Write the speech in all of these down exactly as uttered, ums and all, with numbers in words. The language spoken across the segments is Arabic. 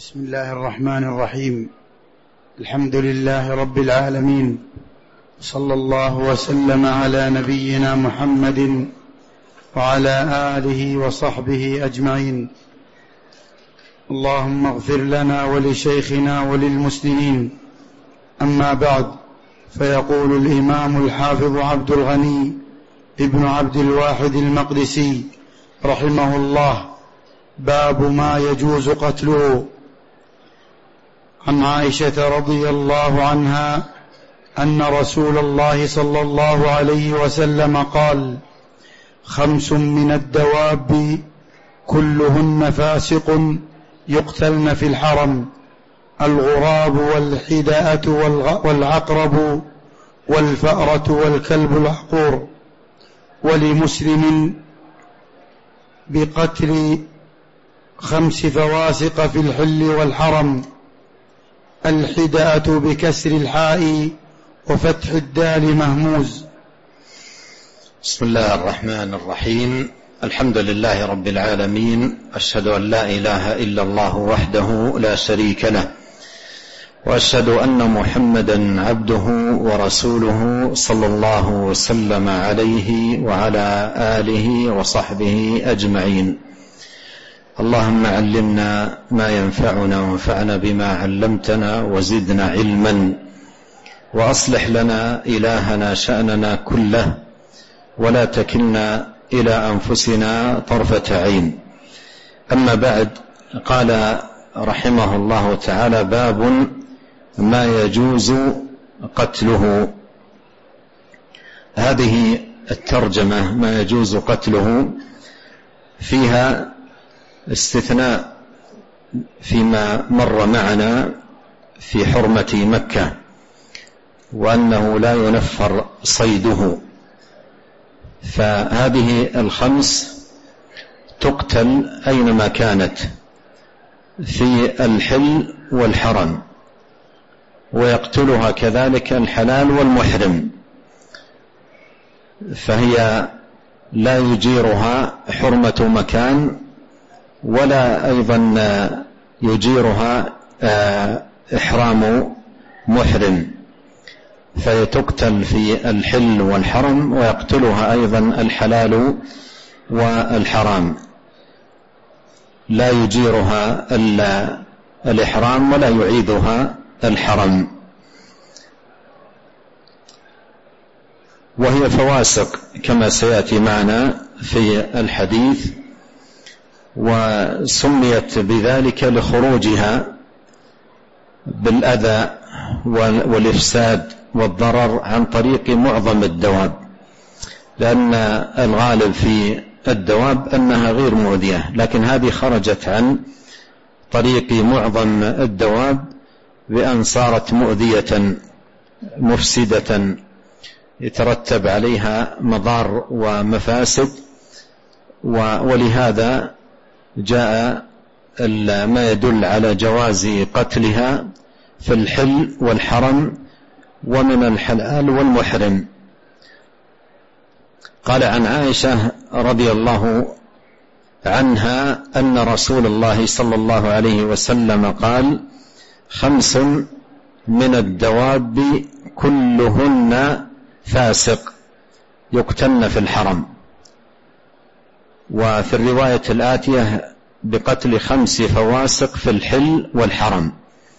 بسم الله الرحمن الرحيم. الحمد لله رب العالمين، صلى الله وسلم على نبينا محمد وعلى آله وصحبه أجمعين. اللهم اغفر لنا ولشيخنا وللمسلمين. أما بعد، فيقول الإمام الحافظ عبد الغني ابن عبد الواحد المقدسي رحمه الله: باب ما يجوز قتله. عن عائشة رضي الله عنها أن رسول الله صلى الله عليه وسلم قال: خمس من الدواب كلهن فاسق يقتلن في الحرم: الغراب والحداءة والعقرب والفأرة والكلب العقور. ولمسلم بقتل خمس فواسق في الحل والحرم: الحداءة بكسر الحاء وفتح الدال مهموز. بسم الله الرحمن الرحيم. الحمد لله رب العالمين، أشهد أن لا إله إلا الله وحده لا شريك له، وأشهد أن محمدا عبده ورسوله صلى الله وسلم عليه وعلى آله وصحبه أجمعين. اللهم علمنا ما ينفعنا وانفعنا بما علمتنا وزدنا علما، وأصلح لنا إلهنا شأننا كله، ولا تكلنا إلى أنفسنا طرفة عين. أما بعد، قال رحمه الله تعالى: باب ما يجوز قتله. هذه الترجمة ما يجوز قتله فيها استثناء فيما مر معنا في حرمة مكة، وأنه لا ينفر صيده، فهذه الخمس تقتل أينما كانت في الحل والحرم، ويقتلها كذلك الحلال والمحرم، فهي لا يجيرها حرمة مكان، ولا أيضا يجيرها إحرام محرم، فهي تقتل في الحل والحرم، ويقتلها أيضا الحلال والحرام، لا يجيرها الإحرام ولا يعيدها الحرم. وهي فواسق كما سيأتي معنا في الحديث، وسميت بذلك لخروجها بالأذى والإفساد والضرر عن طريق معظم الدواب، لأن الغالب في الدواب أنها غير مؤذية، لكن هذه خرجت عن طريق معظم الدواب بأن صارت مؤذية مفسدة يترتب عليها مضار ومفاسد. ولهذا جاء ما يدل على جواز قتلها في الحل والحرم ومن الحلال والمحرم. قال عن عائشة رضي الله عنها أن رسول الله صلى الله عليه وسلم قال: خمس من الدواب كلهن فاسق يقتلن في الحرم. وفي الرواية الآتية: بقتل خمس فواسق في الحل والحرم،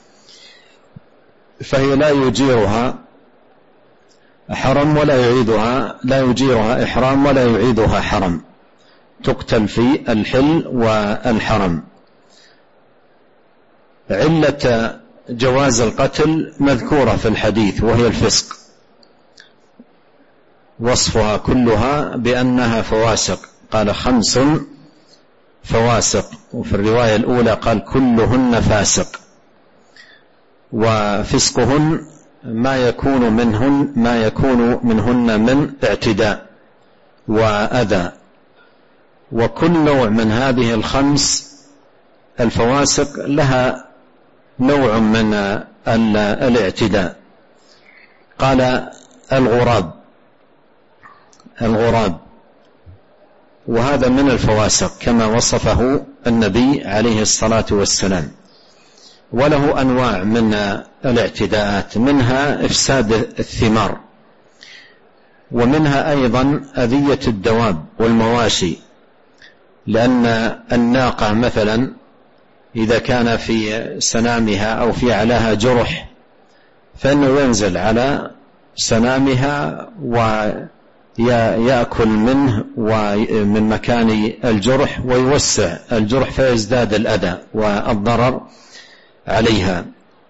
فهي لا يجيرها حرم ولا يعيدها، لا يجيرها إحرام ولا يعيدها حرم، تقتل في الحل والحرم. علة جواز القتل مذكورة في الحديث، وهي الفسق، وصفها كلها بأنها فواسق. قال: خمس فواسق، وفي الرواية الأولى قال: كلهن فاسق. وفسقهن ما يكون منهن ما يكون منهن من اعتداء وأذى. وكل نوع من هذه الخمس الفواسق لها نوع من الاعتداء. قال: الغراب الغراب وهذا من الفواسق كما وصفه النبي عليه الصلاة والسلام. وله أنواع من الاعتداءات، منها إفساد الثمار، ومنها أيضا أذية الدواب والمواشي، لأن الناقة مثلا إذا كان في سنامها أو في علاها جرح فإنه ينزل على سنامها ويأكل منه ومن مكان الجرح ويوسع الجرح فيزداد الأذى والضرر عليها.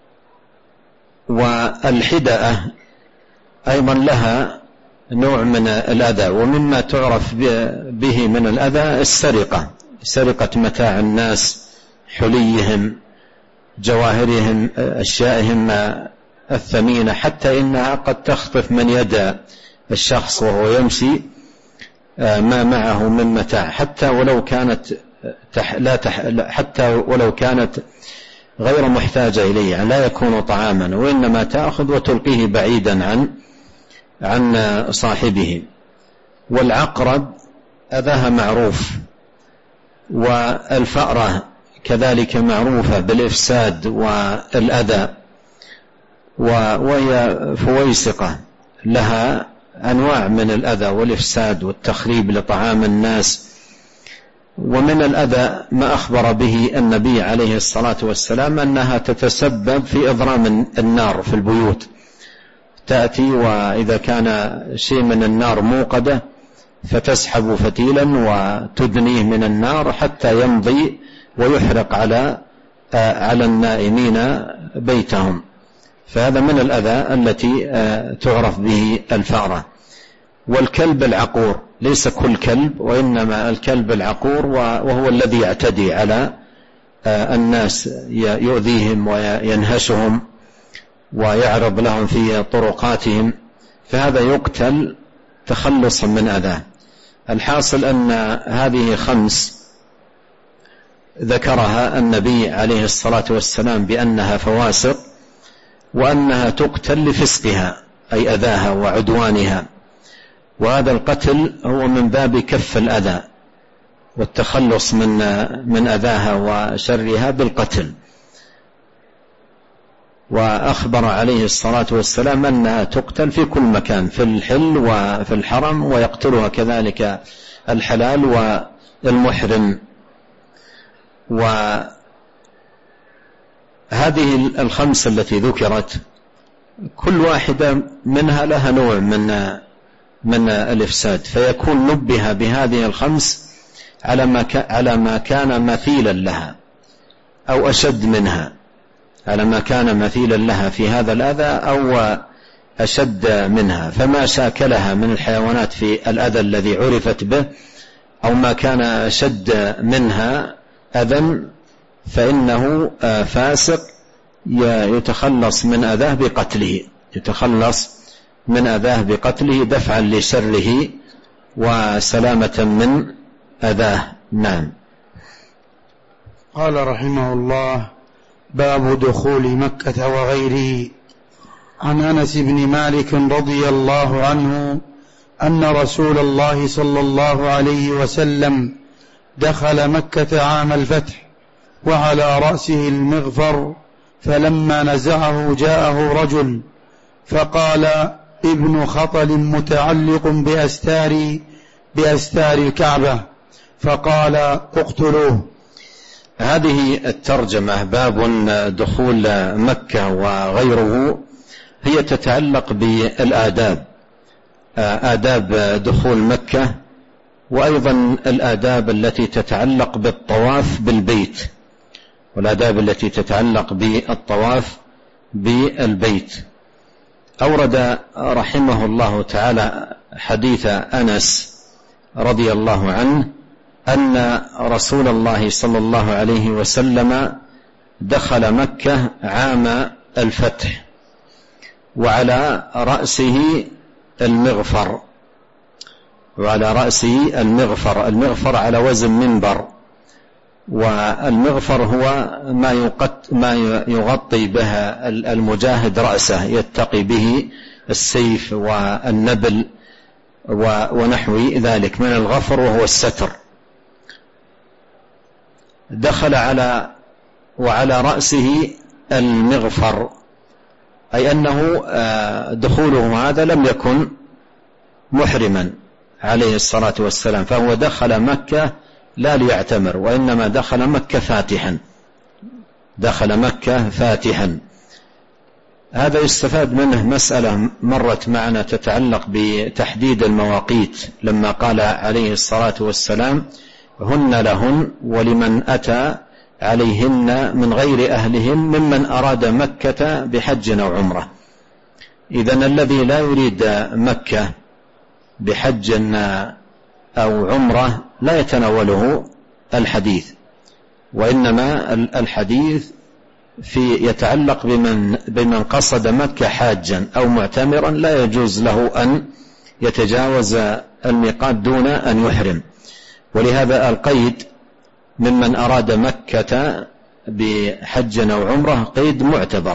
والحدأة أيضا لها نوع من الأذى، ومما تعرف به من الأذى السرقة، سرقة متاع الناس، حليهم، جواهرهم، أشيائهم الثمينة، حتى إنها قد تخطف من يد الشخص وهو يمشي ما معه من متاع، حتى ولو كانت لا تح حتى ولو كانت غير محتاجة إليه، يعني لا يكون طعاما، وإنما تأخذ وتلقيه بعيدا عن عن صاحبه. والعقرب أذاها معروف، والفأرة كذلك معروفة بالإفساد والأذى، وهي فويسقة لها أنواع من الأذى والإفساد والتخريب لطعام الناس. ومن الأذى ما أخبر به النبي عليه الصلاة والسلام أنها تتسبب في إضرام النار في البيوت، تأتي وإذا كان شيء من النار موقدة فتسحب فتيلا وتدنيه من النار حتى يمضي ويحرق على على النائمين بيتهم. فهذا من الأذى التي تعرف به الفأرة. والكلب العقور، ليس كل كلب، وإنما الكلب العقور وهو الذي يعتدي على الناس، يؤذيهم وينهشهم ويعرض لهم في طرقاتهم، فهذا يقتل تخلصا من أذاه. الحاصل أن هذه خمس ذكرها النبي عليه الصلاة والسلام بأنها فواسق، وأنها تقتل لفسقها أي أذاها وعدوانها، وهذا القتل هو من باب كف الأذى والتخلص من من أذاها وشرها بالقتل. وأخبر عليه الصلاة والسلام أنها تقتل في كل مكان، في الحل وفي الحرم، ويقتلها كذلك الحلال والمحرم. وهذه الخمس التي ذكرت كل واحدة منها لها نوع من من الإفساد، فيكون نبه بهذه الخمس على ما على ما كان مثيلا لها أو أشد منها، على ما كان مثيلا لها في هذا الأذى أو أشد منها. فما شاكلها من الحيوانات في الأذى الذي عرفت به أو ما كان أشد منها أذى فإنه فاسق يتخلص من أذاه بقتله، يتخلص من أذاه بقتله دفعا لشره وسلامة من أذاه. نعم. قال رحمه الله: باب دخول مكة وغيره. عن أنس بن مالك رضي الله عنه أن رسول الله صلى الله عليه وسلم دخل مكة عام الفتح وعلى رأسه المغفر، فلما نزعه جاءه رجل فقال: ابن خطل متعلق بأستار بأستار الكعبة، فقال: اقتلوه. هذه الترجمة باب دخول مكة وغيره هي تتعلق بالآداب، آداب دخول مكة، وأيضا الآداب التي تتعلق بالطواف بالبيت، والآداب التي تتعلق بالطواف بالبيت. أورد رحمه الله تعالى حديث أنس رضي الله عنه أن رسول الله صلى الله عليه وسلم دخل مكة عام الفتح وعلى رأسه المغفر، وعلى رأسه المغفر. المغفر على وزن منبر، والمغفر هو ما ما يغطي بها المجاهد رأسه، يتقي به السيف والنبل ونحو ذلك من الغفر، وهو الستر. دخل على وعلى رأسه المغفر، أي أنه دخوله هذا لم يكن محرما عليه الصلاة والسلام، فهو دخل مكة لا ليعتمر، وإنما دخل مكة فاتحا، دخل مكة فاتحا. هذا يستفاد منه مسألة مرت معنا تتعلق بتحديد المواقيت، لما قال عليه الصلاة والسلام: هن لهن ولمن أتى عليهن من غير أهلهن ممن أراد مكة بحج أو عمرة. إذن الذي لا يريد مكة بحج أو عمرة لا يتناوله الحديث، وإنما الحديث في يتعلق بمن, بمن قصد مكة حاجا أو معتمرا لا يجوز له أن يتجاوز الميقات دون أن يحرم. ولهذا القيد ممن أراد مكة بحج أو عمرة قيد معتبر،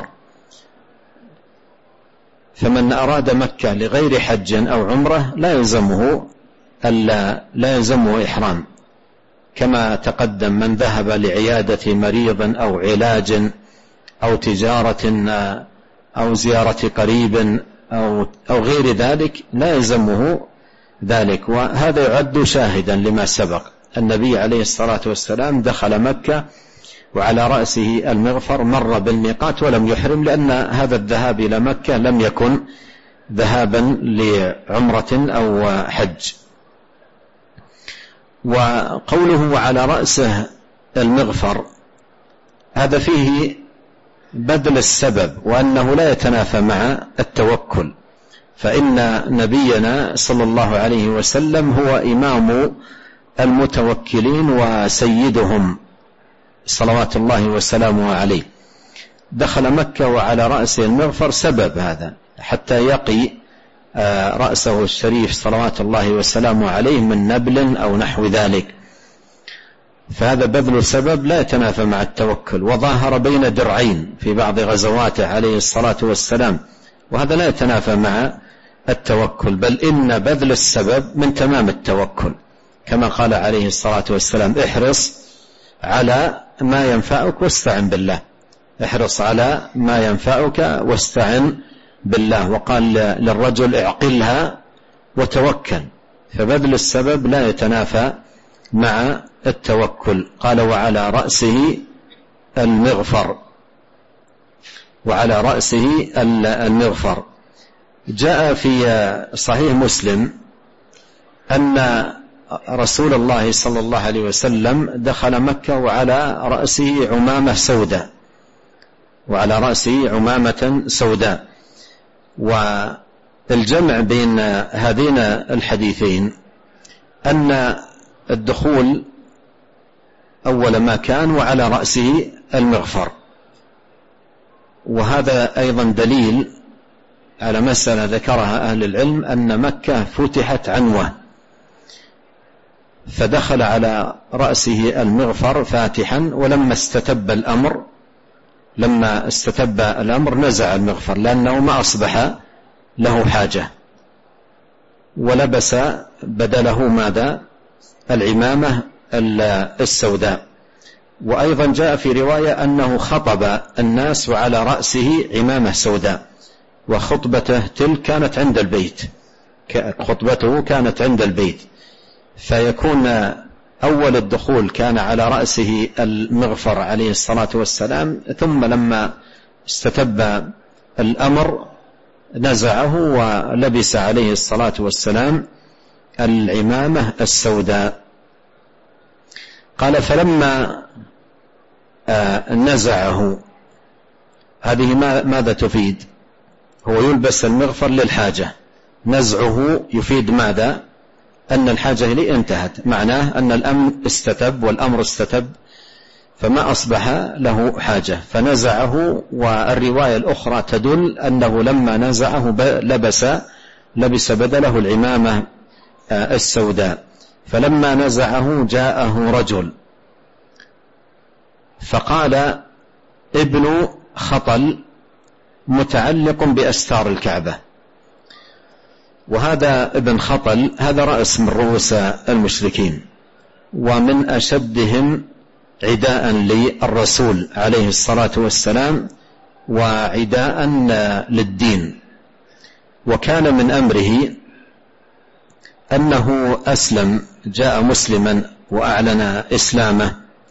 فمن أراد مكة لغير حج أو عمرة لا يلزمه ألا لا يلزمه إحرام، كما تقدم من ذهب لعيادة مريض أو علاج أو تجارة أو زيارة قريب أو, أو غير ذلك لا يلزمه ذلك. وهذا يعد شاهدا لما سبق. النبي عليه الصلاة والسلام دخل مكة وعلى رأسه المغفر، مر بالميقات ولم يحرم، لأن هذا الذهاب إلى مكة لم يكن ذهابا لعمرة أو حج. وقوله وعلى رأسه المغفر هذا فيه بذل السبب، وأنه لا يتنافى مع التوكل، فإن نبينا صلى الله عليه وسلم هو إمام المتوكلين وسيدهم صلوات الله وسلامه عليه. دخل مكة وعلى رأسه المغفر سبب هذا حتى يقي رأسه الشريف صلوات الله وسلامه عليه من نبل أو نحو ذلك، فهذا بذل السبب لا يتنافى مع التوكل. وظاهر بين درعين في بعض غزواته عليه الصلاة والسلام، وهذا لا يتنافى مع التوكل، بل إن بذل السبب من تمام التوكل، كما قال عليه الصلاة والسلام: احرص على ما ينفعك واستعن بالله، احرص على ما ينفعك واستعن بالله. وقال للرجل: اعقلها وتوكل، فبذل السبب لا يتنافى مع التوكل. قال: وعلى رأسه المغفر، وعلى رأسه المغفر. جاء في صحيح مسلم أن رسول الله صلى الله عليه وسلم دخل مكة وعلى رأسه عمامة سوداء، وعلى رأسه عمامة سوداء. والجمع بين هذين الحديثين أن الدخول أول ما كان وعلى رأسه المغفر، وهذا أيضا دليل على مسألة ذكرها أهل العلم، أن مكة فتحت عنوة، فدخل على رأسه المغفر فاتحا، ولما استتب الأمر لما استتب الأمر نزع المغفر، لأنه ما أصبح له حاجة، ولبس بدله ماذا؟ العمامة السوداء. وأيضا جاء في رواية أنه خطب الناس وعلى رأسه عمامة سوداء، وخطبته تلك كانت عند البيت، خطبته كانت عند البيت، فيكون أول الدخول كان على رأسه المغفر عليه الصلاة والسلام، ثم لما استتب الأمر نزعه ولبس عليه الصلاة والسلام العمامة السوداء. قال: فلما نزعه، هذه ماذا تفيد؟ هو يلبس المغفر للحاجة، نزعه يفيد ماذا؟ أن الحاجة إليه انتهت، معناه أن الأمر استتب والأمر استتب، فما أصبح له حاجة، فنزعه. والرواية الأخرى تدل أنه لما نزعه لبس لبس بدله العمامة السوداء. فلما نزعه جاءه رجل فقال: ابن خطل متعلق بأستار الكعبة. وهذا ابن خطل هذا رأس من رؤوس المشركين، ومن أشدهم عداء للرسول عليه الصلاة والسلام، وعداء للدين. وكان من أمره أنه أسلم، جاء مسلما وأعلن إسلامه،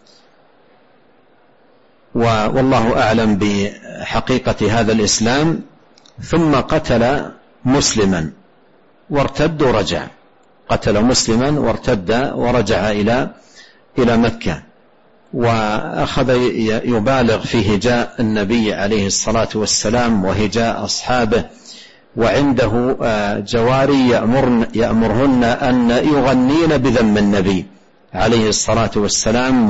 والله أعلم بحقيقة هذا الإسلام، ثم قتل مسلما وارتد ورجع، قتل مسلما وارتد ورجع إلى إلى مكة، وأخذ يبالغ في هجاء النبي عليه الصلاة والسلام وهجاء أصحابه، وعنده جواري يأمرن يأمرهن أن يغنين بذم النبي عليه الصلاة والسلام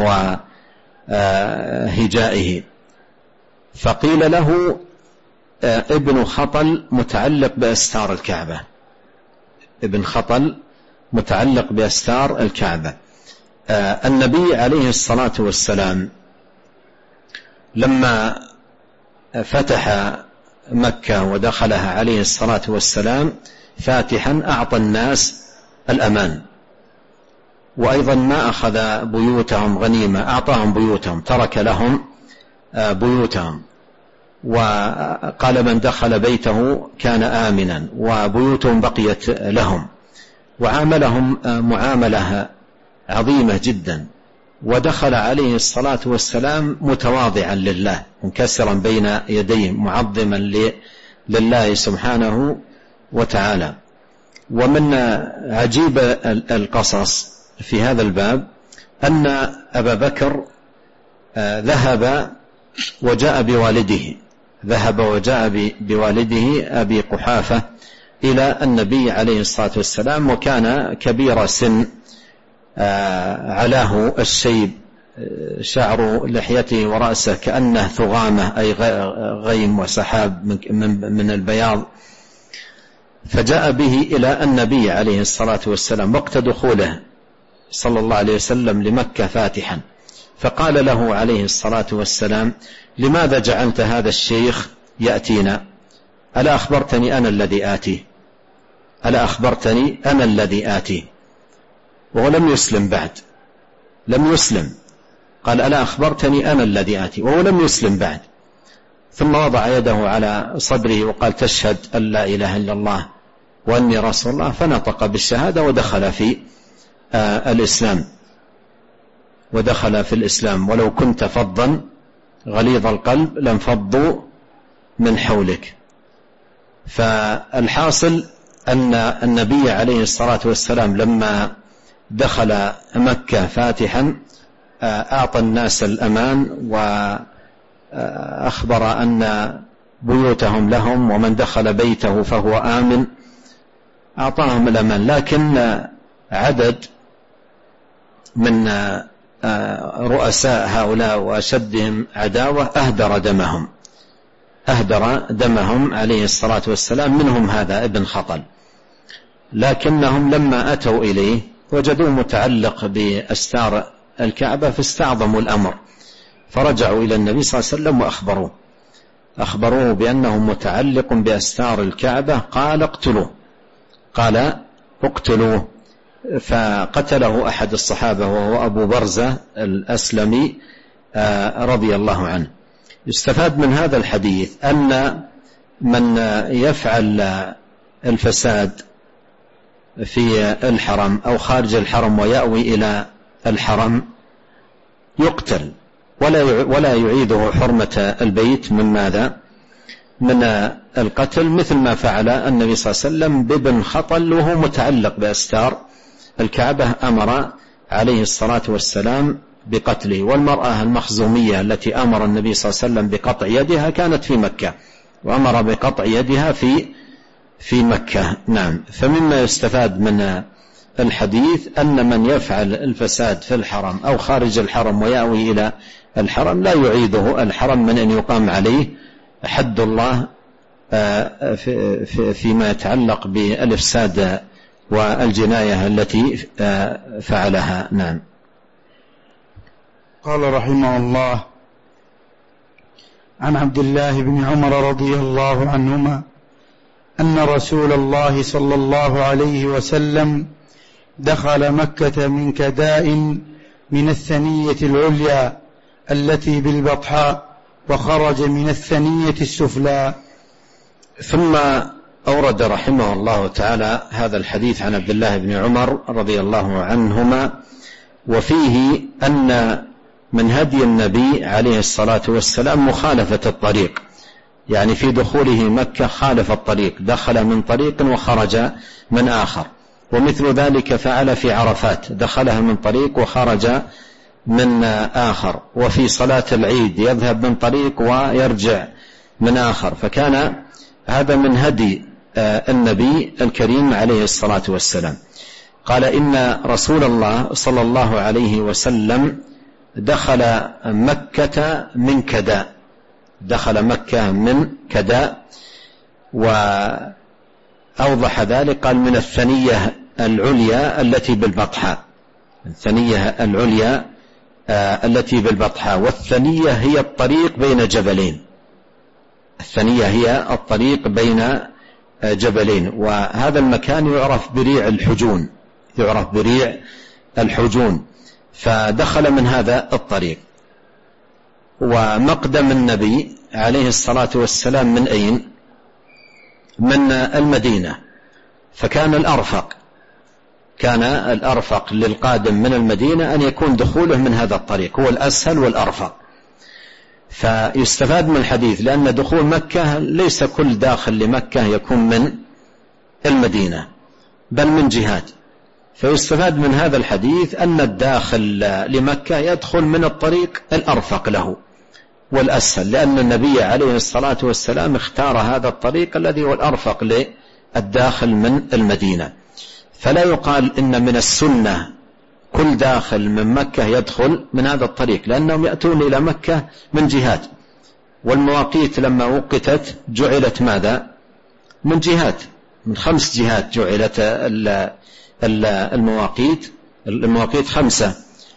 وهجائه. فقيل له ابن خطل متعلق بأستار الكعبة، ابن خطل متعلق بأستار الكعبة. النبي عليه الصلاة والسلام لما فتح مكة ودخلها عليه الصلاة والسلام فاتحا أعطى الناس الأمان، وأيضا ما أخذ بيوتهم غنيمة، أعطاهم بيوتهم، ترك لهم بيوتهم، وقال من دخل بيته كان آمنا، وبيوتهم بقيت لهم، وعاملهم معاملة عظيمة جدا. ودخل عليه الصلاة والسلام متواضعا لله، منكسرا بين يديه، معظما لله سبحانه وتعالى. ومن عجيب القصص في هذا الباب أن أبا بكر ذهب وجاء بوالده ذهب وجاء بوالده أبي قحافة إلى النبي عليه الصلاة والسلام، وكان كبير سن، علاه الشيب، شعر لحيته ورأسه كأنه ثغامة أي غيم وسحاب من البياض. فجاء به إلى النبي عليه الصلاة والسلام وقت دخوله صلى الله عليه وسلم لمكة فاتحا، فقال له عليه الصلاة والسلام: لماذا جعلت هذا الشيخ يأتينا؟ ألا أخبرتني أنا الذي آتي ألا أخبرتني أنا الذي آتي وهو لم يسلم بعد، لم يسلم. قال: ألا أخبرتني أنا الذي آتي وهو لم يسلم بعد. ثم وضع يده على صدره وقال: تشهد أن لا إله إلا الله وأني رسول الله، فنطق بالشهادة ودخل في آه الإسلام ودخل في الإسلام ولو كنت فظا غليظ القلب لانفضوا من حولك. فالحاصل أن النبي عليه الصلاة والسلام لما دخل مكة فاتحا أعطى الناس الأمان، وأخبر أن بيوتهم لهم، ومن دخل بيته فهو آمن، أعطاهم الأمان. لكن عدد من رؤساء هؤلاء وأشدهم عداوة أهدر دمهم أهدر دمهم عليه الصلاة والسلام، منهم هذا ابن خطل. لكنهم لما أتوا إليه وجدوه متعلق بأستار الكعبة فاستعظموا الأمر، فرجعوا إلى النبي صلى الله عليه وسلم وأخبروه أخبروه بأنه متعلق بأستار الكعبة. قال: اقتلوه قال اقتلوه فقتله أحد الصحابة وهو أبو برزة الأسلمي رضي الله عنه. يستفاد من هذا الحديث أن من يفعل الفساد في الحرم أو خارج الحرم ويأوي إلى الحرم يقتل، ولا يعيده حرمة البيت من ماذا؟ من القتل، مثل ما فعل النبي صلى الله عليه وسلم بابن خطل وهو متعلق بأستار الكعبة، أمر عليه الصلاة والسلام بقتله. والمرأة المخزومية التي أمر النبي صلى الله عليه وسلم بقطع يدها كانت في مكة، وأمر بقطع يدها في في مكة. نعم. فمما يستفاد من الحديث أن من يفعل الفساد في الحرم أو خارج الحرم ويأوي إلى الحرم لا يعيده الحرم من أن يقام عليه حد الله فيما يتعلق بالإفساد والجناية التي فعلها. نعم. قال رحمه الله: عن عبد الله بن عمر رضي الله عنهما أن رسول الله صلى الله عليه وسلم دخل مكة من كداء من الثنية العليا التي بالبطحاء، وخرج من الثنية السفلى. ثم أورد رحمه الله تعالى هذا الحديث عن عبد الله بن عمر رضي الله عنهما، وفيه أن من هدي النبي عليه الصلاة والسلام مخالفة الطريق، يعني في دخوله مكة خالف الطريق، دخل من طريق وخرج من آخر، ومثل ذلك فعل في عرفات، دخلها من طريق وخرج من آخر، وفي صلاة العيد يذهب من طريق ويرجع من آخر. فكان هذا من هدي النبي الكريم عليه الصلاة والسلام. قال إن رسول الله صلى الله عليه وسلم دخل مكة من كداء، دخل مكة من كداء، وأوضح ذلك قال من الثنية العليا التي بالبطحاء، الثنية العليا التي بالبطحاء، والثنية هي الطريق بين جبلين، الثنية هي الطريق بين جبلين، وهذا المكان يعرف بريع الحجون، يعرف بريع الحجون، فدخل من هذا الطريق. ومقدم النبي عليه الصلاة والسلام من أين؟ من المدينة، فكان الأرفق كان الأرفق للقادم من المدينة أن يكون دخوله من هذا الطريق، هو الأسهل والأرفق. فيستفاد من الحديث لأن دخول مكة ليس كل داخل لمكة يكون من المدينة بل من جهات، فيستفاد من هذا الحديث أن الداخل لمكة يدخل من الطريق الأرفق له والأسهل، لأن النبي عليه الصلاة والسلام اختار هذا الطريق الذي هو الأرفق للداخل من المدينة. فلا يقال إن من السنة كل داخل من مكة يدخل من هذا الطريق، لأنهم يأتون إلى مكة من جهات، والمواقيت لما وقتت جعلت ماذا؟ من جهات، من خمس جهات جعلت المواقيت، المواقيت خمسة،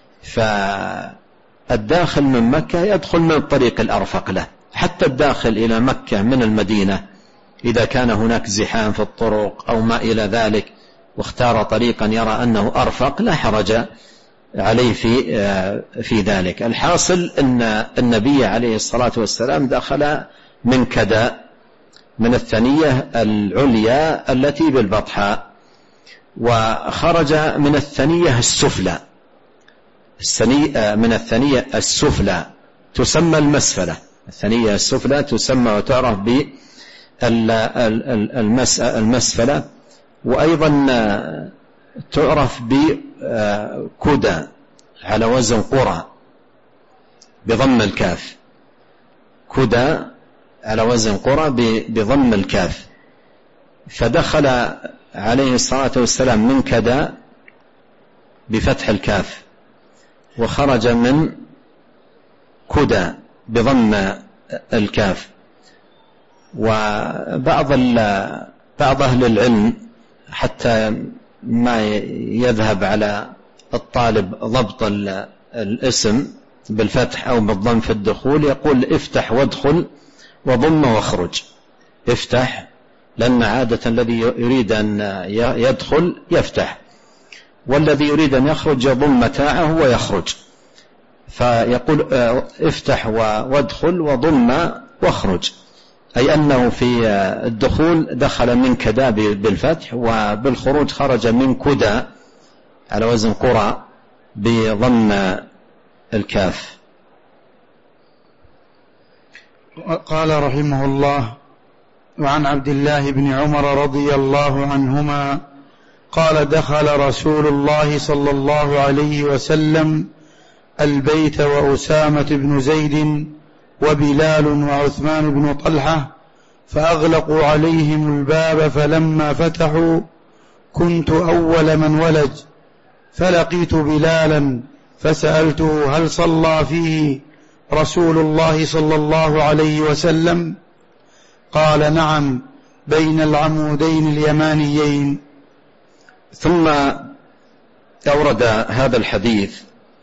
فالداخل من مكة يدخل من الطريق الأرفق له. حتى الداخل إلى مكة من المدينة إذا كان هناك زحام في الطرق أو ما إلى ذلك واختار طريقا يرى أنه أرفق لا حرج عليه في في ذلك. الحاصل أن النبي عليه الصلاة والسلام دخل من كداء، من الثنية العليا التي بالبطحاء، وخرج من الثنية السفلى، من الثنية السفلى تسمى المسفلة، الثنية السفلى تسمى وتعرف بالمسفلة، وأيضا تعرف بكدى على وزن قرى بضم الكاف، كدى على وزن قرى بضم الكاف. فدخل عليه الصلاة والسلام من كدى بفتح الكاف، وخرج من كدى بضم الكاف. وبعض بعض أهل العلم حتى ما يذهب على الطالب ضبط الاسم بالفتح أو بالضم في الدخول يقول افتح وادخل وضم واخرج، افتح لأن عادة الذي يريد أن يدخل يفتح، والذي يريد أن يخرج يضم متاعه ويخرج، فيقول افتح وادخل وضم واخرج، أي أنه في الدخول دخل من كدى بالفتح، وبالخروج خرج من كدى على وزن قرى بضم الكاف. قال رحمه الله: وعن عبد الله بن عمر رضي الله عنهما قال: دخل رسول الله صلى الله عليه وسلم البيت وأسامة بن زيد وبلال وعثمان بن طلحة، فأغلقوا عليهم الباب، فلما فتحوا كنت أول من ولج، فلقيت بلالا فسألته: هل صلى فيه رسول الله صلى الله عليه وسلم؟ قال: نعم، بين العمودين اليمانيين. ثم أورد هذا الحديث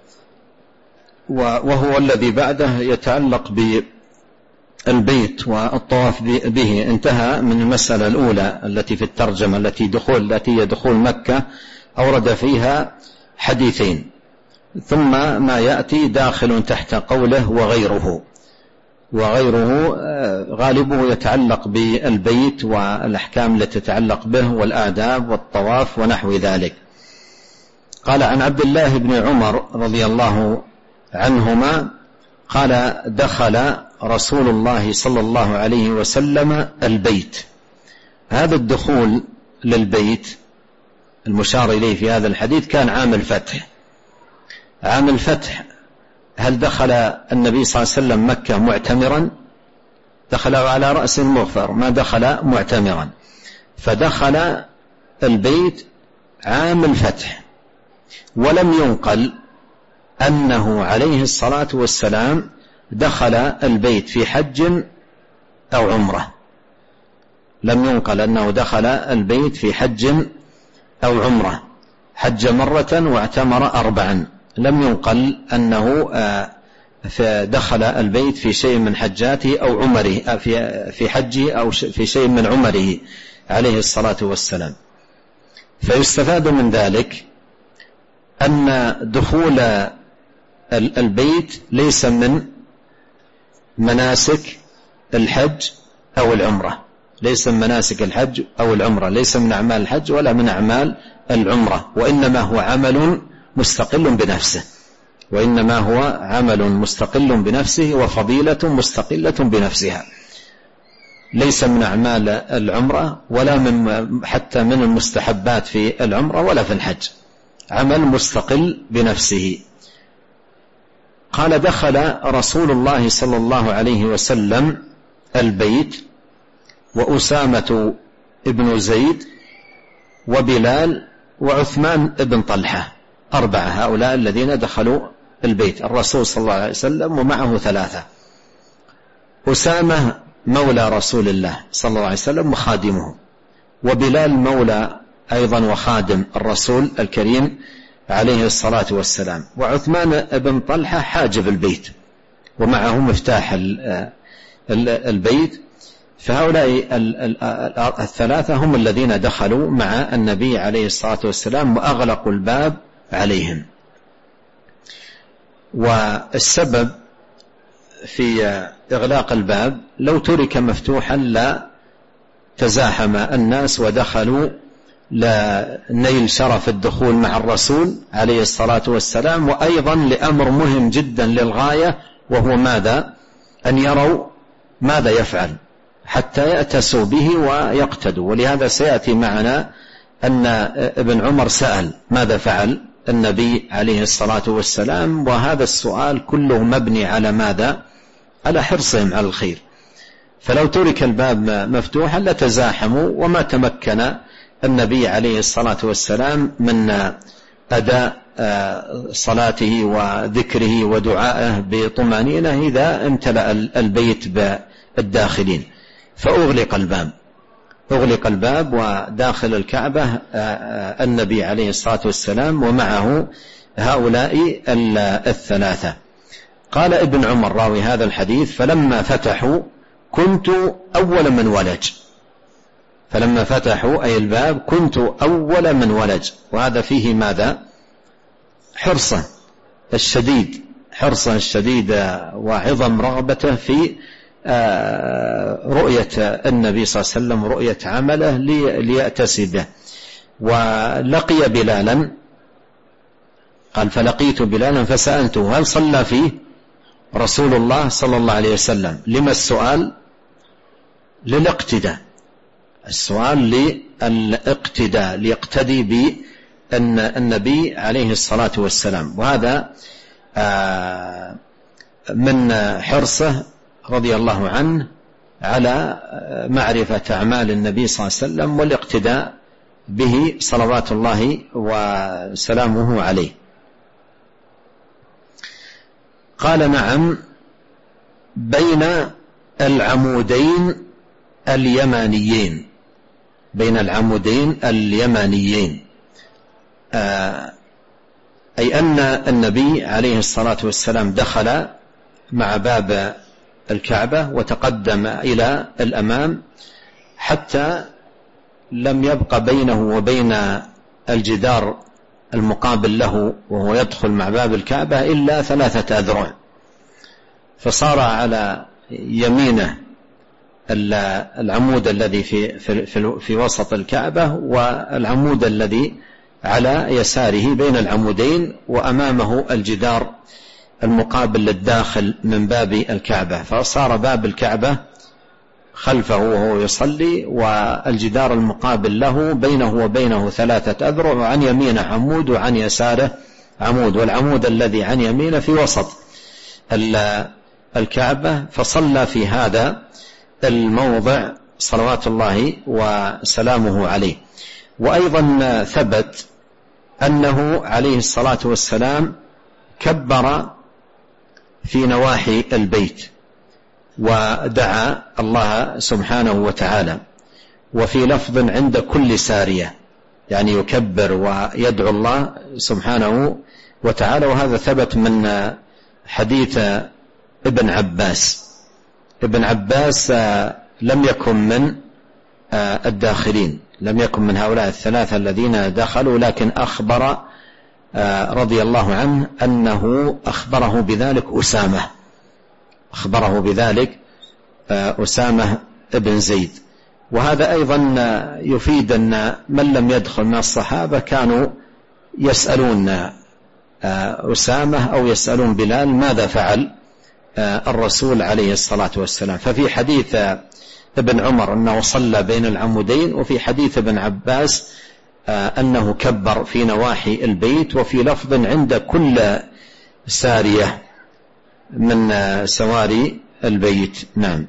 وهو الذي بعده يتعلق بالبيت والطواف به. انتهى من المسألة الأولى التي في الترجمة التي دخول التي هي دخول مكة، أورد فيها حديثين، ثم ما يأتي داخل تحت قوله وغيره. وغيره غالبه يتعلق بالبيت والأحكام التي تتعلق به والآداب والطواف ونحو ذلك. قال عن عبد الله بن عمر رضي الله عنهما قال دخل رسول الله صلى الله عليه وسلم البيت. هذا الدخول للبيت المشار إليه في هذا الحديث كان عام الفتح. عام الفتح هل دخل النبي صلى الله عليه وسلم مكة معتمرا؟ دخل على رأس مغفر، ما دخل معتمرا، فدخل البيت عام الفتح. ولم ينقل أنه عليه الصلاة والسلام دخل البيت في حج أو عمرة، لم ينقل أنه دخل البيت في حج أو عمرة، حج مرة واعتمر أربعا، لم ينقل أنه دخل البيت في شيء من حجاته أو عمره، في حجه أو في شيء من عمره عليه الصلاة والسلام. فيستفاد من ذلك أن دخول البيت ليس من مناسك الحج أو العمرة، ليس من مناسك الحج أو العمرة، ليس من أعمال الحج ولا من أعمال العمرة، وإنما هو عمل مستقل بنفسه، وإنما هو عمل مستقل بنفسه وفضيلة مستقلة بنفسها، ليس من أعمال العمرة ولا من حتى من المستحبات في العمرة ولا في الحج، عمل مستقل بنفسه. قال دخل رسول الله صلى الله عليه وسلم البيت وأسامة ابن زيد وبلال وعثمان ابن طلحة، أربعة هؤلاء الذين دخلوا البيت الرسول صلى الله عليه وسلم ومعه ثلاثة. أسامة مولى رسول الله صلى الله عليه وسلم وخادمه، وبلال مولى أيضا وخادم الرسول الكريم عليه الصلاة والسلام، وعثمان ابن طلحة حاجب البيت ومعه مفتاح البيت. فهؤلاء الثلاثة هم الذين دخلوا مع النبي عليه الصلاة والسلام وأغلقوا الباب عليهم. والسبب في إغلاق الباب لو ترك مفتوحا لا تزاحم الناس ودخلوا لنيل شرف الدخول مع الرسول عليه الصلاة والسلام، وأيضا لأمر مهم جدا للغاية، وهو ماذا؟ أن يروا ماذا يفعل حتى يأتسوا به ويقتدوا. ولهذا سيأتي معنا أن ابن عمر سأل ماذا فعل النبي عليه الصلاة والسلام، وهذا السؤال كله مبني على ماذا؟ على حرصهم على الخير. فلو ترك الباب مفتوحا لتزاحموا وما تمكن النبي عليه الصلاة والسلام من أداء صلاته وذكره ودعائه بطمأنينة إذا امتلأ البيت بالداخلين. فأغلق الباب، أغلق الباب وداخل الكعبة النبي عليه الصلاة والسلام ومعه هؤلاء الثلاثة. قال ابن عمر راوي هذا الحديث فلما فتحوا كنت أول من ولج، فلما فتحوا أي الباب كنت أول من ولج. وهذا فيه ماذا؟ حرصه الشديد، حرصه الشديد وعظم رغبته في رؤية النبي صلى الله عليه وسلم، رؤية عمله ليأتسي به. ولقي بلالا، قال فلقيت بلالا فسألته هل صلى فيه رسول الله صلى الله عليه وسلم؟ لما السؤال؟ للاقتداء، السؤال للاقتداء، ليقتدي بأن النبي عليه الصلاة والسلام. وهذا من حرصه رضي الله عنه على معرفة أعمال النبي صلى الله عليه وسلم والاقتداء به صلوات الله وسلامه عليه. قال نعم بين العمودين اليمانيين، بين العمودين اليمانيين، أي أن النبي عليه الصلاة والسلام دخل مع باب الكعبة وتقدم إلى الأمام حتى لم يبق بينه وبين الجدار المقابل له وهو يدخل مع باب الكعبة إلا ثلاثة أذرع، فصار على يمينه العمود الذي في, في, في, في وسط الكعبة، والعمود الذي على يساره بين العمودين، وأمامه الجدار المقابل للداخل من باب الكعبة، فصار باب الكعبة خلفه وهو يصلي، والجدار المقابل له بينه وبينه ثلاثة أذرع، وعن يمينه عمود وعن يساره عمود، والعمود الذي عن يمينه في وسط الكعبة. فصلى في هذا الموضع صلوات الله وسلامه عليه. وأيضا ثبت أنه عليه الصلاة والسلام كبر في نواحي البيت ودعا الله سبحانه وتعالى، وفي لفظ عند كل سارية، يعني يكبر ويدعو الله سبحانه وتعالى. وهذا ثبت من حديث ابن عباس. ابن عباس لم يكن من الداخلين، لم يكن من هؤلاء الثلاثة الذين دخلوا، لكن أخبر رضي الله عنه أنه أخبره بذلك أسامة، أخبره بذلك أسامة ابن زيد. وهذا أيضا يفيد أن من لم يدخل من الصحابة كانوا يسألون أسامة أو يسألون بلال ماذا فعل الرسول عليه الصلاة والسلام. ففي حديث ابن عمر أنه صلى بين العمودين، وفي حديث ابن عباس أنه كبر في نواحي البيت، وفي لفظ عند كل سارية من سواري البيت. نعم.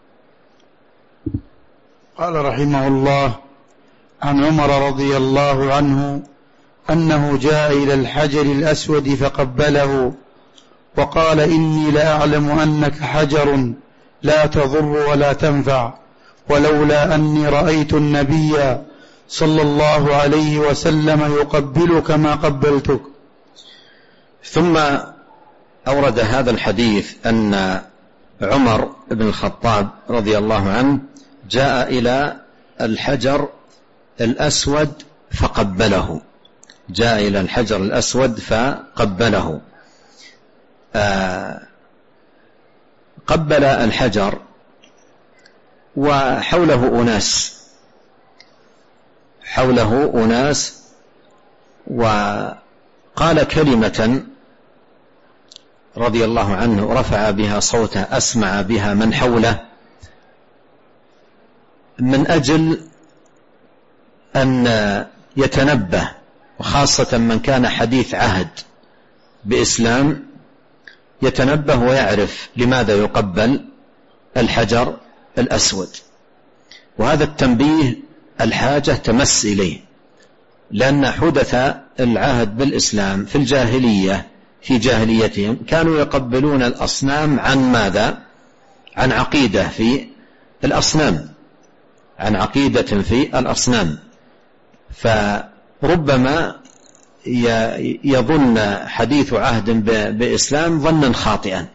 قال رحمه الله: عن عمر رضي الله عنه أنه جاء إلى الحجر الأسود فقبله وقال: إني لأعلم أنك حجر لا تضر ولا تنفع، ولولا أني رأيت النبي صلى الله عليه وسلم يقبلك ما قبلتك. ثم أورد هذا الحديث أن عمر بن الخطاب رضي الله عنه جاء إلى الحجر الأسود فقبله، جاء إلى الحجر الأسود فقبله. آه قبل الحجر وحوله أناس، حوله أناس، وقال كلمة رضي الله عنه رفع بها صوته أسمع بها من حوله، من أجل أن يتنبه، وخاصة من كان حديث عهد بإسلام يتنبه ويعرف لماذا يقبل الحجر الأسود. وهذا التنبيه الحاجة تمس إليه، لأن حدث العهد بالإسلام في الجاهلية، في جاهليتهم كانوا يقبلون الأصنام عن ماذا؟ عن عقيدة في الأصنام، عن عقيدة في الأصنام. فربما يظن حديث عهد بإسلام ظنا خاطئا.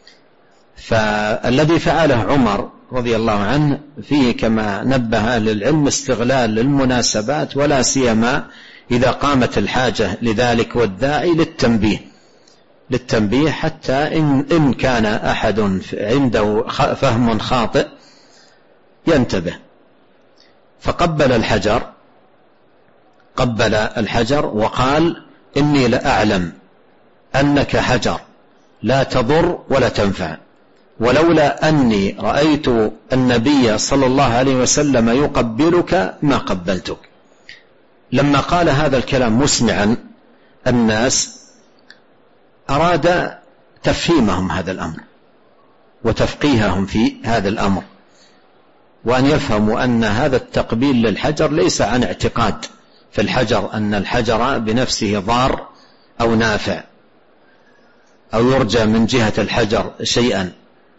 فالذي فعله عمر رضي الله عنه فيه كما نبه أهل العلم استغلال المناسبات، ولا سيما إذا قامت الحاجة لذلك والداعي للتنبيه للتنبيه حتى إن, إن كان أحد عنده فهم خاطئ ينتبه. فقبل الحجر قبل الحجر وقال: إني لأعلم أنك حجر لا تضر ولا تنفع، ولولا أني رأيت النبي صلى الله عليه وسلم يقبلك ما قبلتك. لما قال هذا الكلام مسمعا الناس أراد تفهيمهم هذا الأمر وتفقيههم في هذا الأمر، وأن يفهموا أن هذا التقبيل للحجر ليس عن اعتقاد في الحجر أن الحجر بنفسه ضار أو نافع أو يرجى من جهة الحجر شيئا.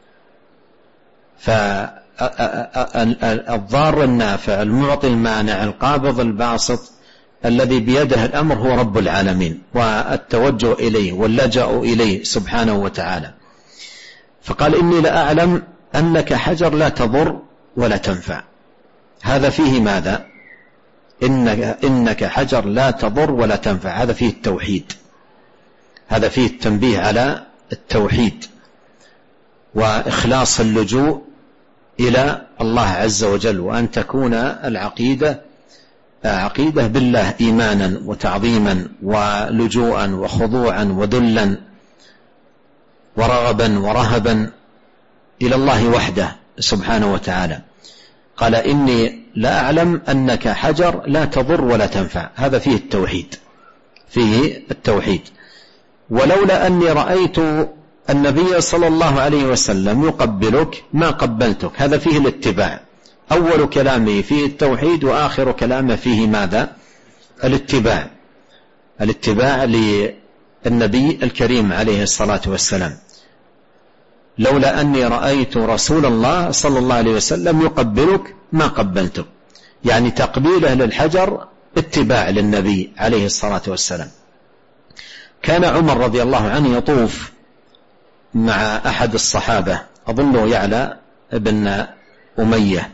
فالضار النافع المعطي المانع القابض الباسط الذي بيده الأمر هو رب العالمين، والتوجه إليه واللجأ إليه سبحانه وتعالى. فقال: إني لأعلم أنك حجر لا تضر ولا تنفع. هذا فيه ماذا؟ إنك, إنك حجر لا تضر ولا تنفع، هذا فيه التوحيد، هذا فيه التنبيه على التوحيد. وإخلاص اللجوء إلى الله عز وجل، وأن تكون العقيدة عقيدة بالله إيمانا وتعظيما ولجوءا وخضوعا وذلا ورغبا ورهبا إلى الله وحده سبحانه وتعالى. قال إني لا أعلم أنك حجر لا تضر ولا تنفع، هذا فيه التوحيد، فيه التوحيد. ولولا أني رأيت النبي صلى الله عليه وسلم يقبلك ما قبلتك، هذا فيه الاتباع. أول كلامه فيه التوحيد، وآخر كلامه فيه ماذا؟ الاتباع، الاتباع للنبي الكريم عليه الصلاة والسلام. لولا أني رأيت رسول الله صلى الله عليه وسلم يقبلك ما قبلتك، يعني تقبيله للحجر اتباع للنبي عليه الصلاة والسلام. كان عمر رضي الله عنه يطوف مع أحد الصحابة أظنه يعلى بن أمية،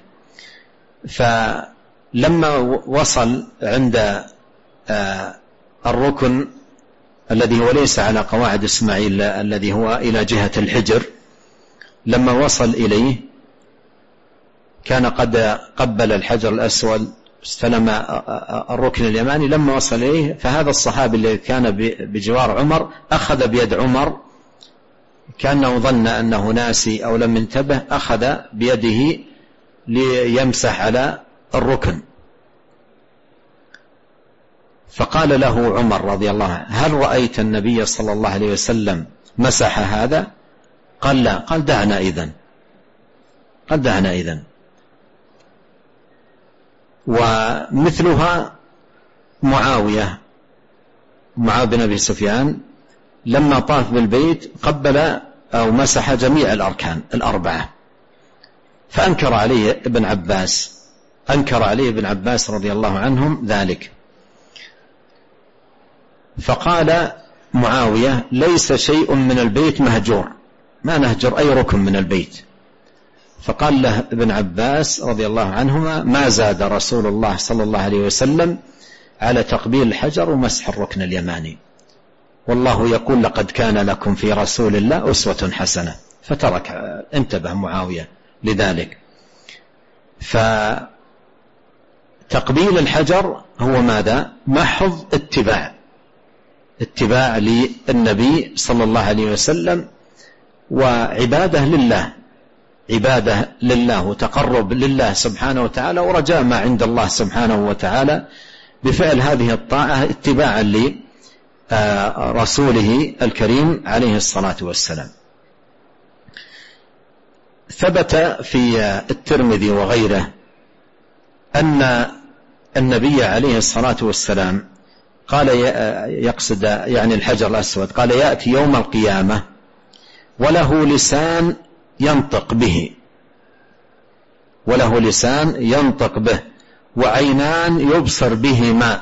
فلما وصل عند الركن الذي هو ليس على قواعد إسماعيل الذي هو إلى جهة الحجر، لما وصل إليه كان قد قبل الحجر الأسود، استلم الركن اليماني. لما وصل إليه فهذا الصحابي الذي كان بجوار عمر أخذ بيد عمر، كأنه ظن أنه ناسي أو لم ينتبه، أخذ بيده ليمسح على الركن. فقال له عمر رضي الله عنه: هل رأيت النبي صلى الله عليه وسلم مسح هذا؟ قال لا. قال دعنا إذن، قال دعنا إذن. ومثلها معاوية معاوية بن أبي سفيان لما طاف بالبيت قبل أو مسح جميع الأركان الأربعة، فأنكر عليه ابن عباس أنكر عليه ابن عباس رضي الله عنهم ذلك. فقال معاوية: ليس شيء من البيت مهجور، ما نهجر أي ركن من البيت. فقال له ابن عباس رضي الله عنهما: ما زاد رسول الله صلى الله عليه وسلم على تقبيل الحجر ومسح الركن اليماني، والله يقول: لقد كان لكم في رسول الله أسوة حسنة. فترك، انتبه معاوية لذلك. فتقبيل الحجر هو ماذا؟ محض اتباع، اتباع للنبي صلى الله عليه وسلم، وعبادة لله، عبادة لله وتقرب لله سبحانه وتعالى، ورجاء ما عند الله سبحانه وتعالى بفعل هذه الطاعة اتباعا لرسوله الكريم عليه الصلاة والسلام. ثبت في الترمذي وغيره أن النبي عليه الصلاة والسلام قال، يقصد يعني الحجر الأسود، قال: يأتي يوم القيامة وله لسان ينطق به وله لسان ينطق به وعينان يبصر بهما،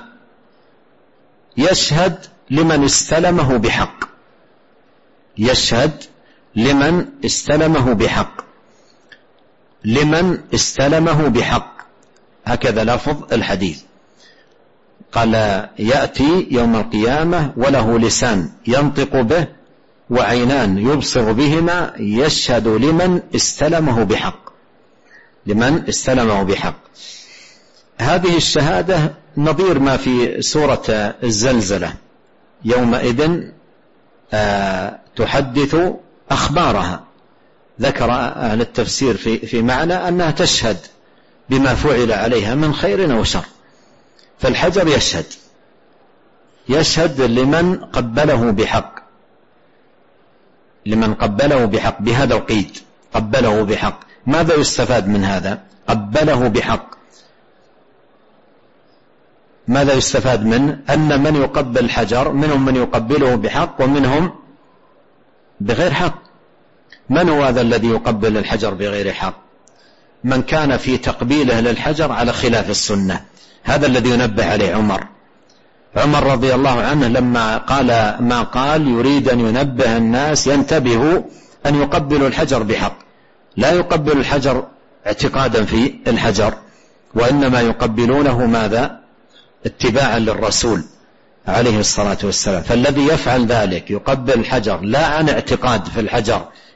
يشهد لمن استلمه بحق يشهد لمن استلمه بحق لمن استلمه بحق هكذا لفظ الحديث. قال: يأتي يوم القيامة وله لسان ينطق به وعينان يبصر بهما، يشهد لمن استلمه بحق لمن استلمه بحق. هذه الشهادة نظير ما في سورة الزلزلة: يومئذ آه تحدث أخبارها. ذكر أهل التفسير في, في معنى أنها تشهد بما فعل عليها من خير أو شر. فالحجر يشهد يشهد لمن قبله بحق لمن قبله بحق بهذا القيد، قبله بحق. ماذا يستفاد من هذا؟ قبله بحق. ماذا يستفاد منه؟ أن من يقبل الحجر منهم من يقبله بحق ومنهم بغير حق. من هو هذا الذي يقبل الحجر بغير حق؟ من كان في تقبيله للحجر على خلاف السنة. هذا الذي ينبه عليه عمر عمر رضي الله عنه لما قال ما قال، يريد أن ينبه الناس ينتبهوا أن يقبلوا الحجر بحق، لا يقبل الحجر اعتقادا في الحجر، وإنما يقبلونه ماذا؟ اتباعا للرسول عليه الصلاة والسلام. فالذي يفعل ذلك يقبل الحجر لا عن اعتقاد في الحجر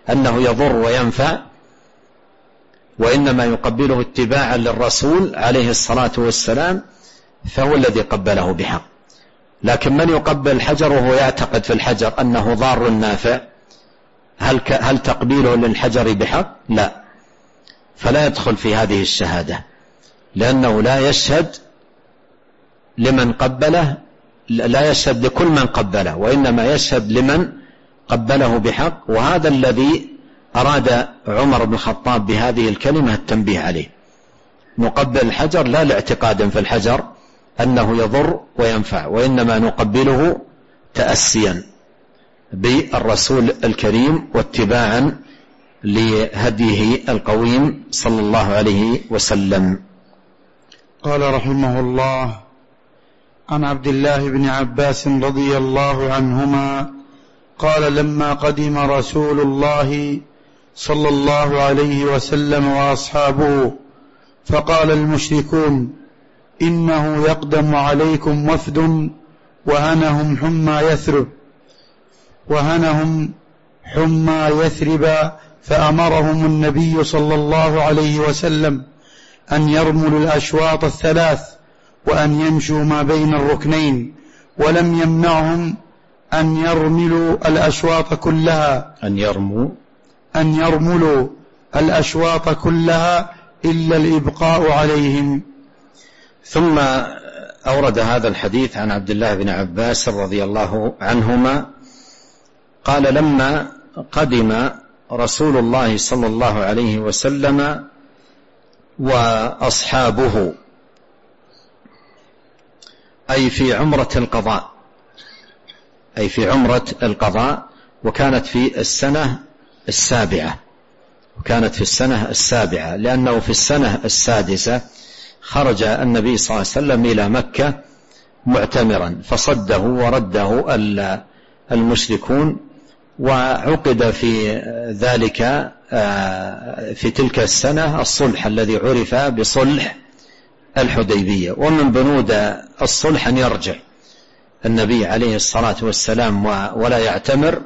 أنه يضر وينفع، وإنما يقبله اتباعا للرسول عليه الصلاة والسلام، فهو الذي قبله بحق. لكن من يقبل الحجر وهو يعتقد في الحجر أنه ضار نافع، هل, هل تقبيله للحجر بحق؟ لا، فلا يدخل في هذه الشهادة، لأنه لا يشهد لمن قبله، لا يشهد لكل من قبله، وإنما يشهد لمن قبله بحق. وهذا الذي أراد عمر بن الخطاب بهذه الكلمة التنبيه عليه، نقبل الحجر لا لاعتقاد في الحجر أنه يضر وينفع، وإنما نقبله تأسيا بالرسول الكريم واتباعا لهديه القويم صلى الله عليه وسلم. قال رحمه الله: عن عبد الله بن عباس رضي الله عنهما قال: لما قدم رسول الله صلى الله عليه وسلم وأصحابه فقال المشركون: إنه يقدم عليكم وفد وهنهم حمى يثرب وهنهم حمى يثرب فأمرهم النبي صلى الله عليه وسلم أن يرملوا الأشواط الثلاث وأن يمشوا ما بين الركنين، ولم يمنعهم أن يرملوا الأشواط كلها أن يرموا أن يرملوا الأشواط كلها إلا الإبقاء عليهم. ثم أورد هذا الحديث عن عبد الله بن عباس رضي الله عنهما قال: لما قدم رسول الله صلى الله عليه وسلم وأصحابه، أي في عمرة القضاء، أي في عمرة القضاء، وكانت في السنة السابعة وكانت في السنة السابعة لأنه في السنة السادسة خرج النبي صلى الله عليه وسلم إلى مكة معتمرا، فصده ورده المشركون، وعقد في ذلك في تلك السنة الصلح الذي عرف بصلح الحديبية. ومن بنود الصلح أن يرجع النبي عليه الصلاة والسلام ولا يعتمر،